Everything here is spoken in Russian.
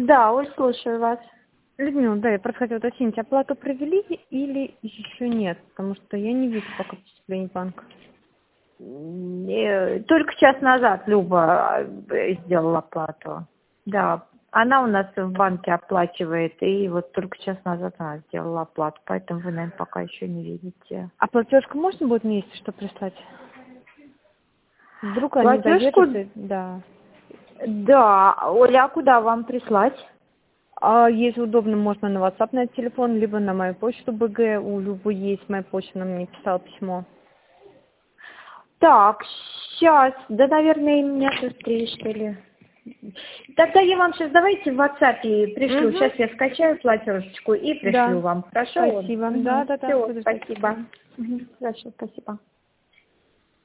Да, Оль, слушаю вас. Людмила, да, я просто хотела уточнить, оплату провели или еще нет? Потому что я не вижу пока поступление банка. Только час назад Люба сделала оплату. Да, она у нас в банке оплачивает, и вот только час назад она сделала оплату, поэтому вы, наверное, пока еще не видите. А платежку можно будет вместе что прислать? Вдруг они Платежку? задержатся? Да. Да, Оля, а куда вам прислать? А если удобно, можно на WhatsApp на телефон, либо на мою почту БГ. У Любы есть моя почта, она мне писала письмо. Так, сейчас, да, наверное, меня быстрее, что ли. Тогда я вам сейчас давайте в WhatsApp пришлю. Сейчас я скачаю платежечку и пришлю Да. вам. Хорошо? Спасибо. Да. Все, Буду ждать. спасибо. Хорошо, спасибо.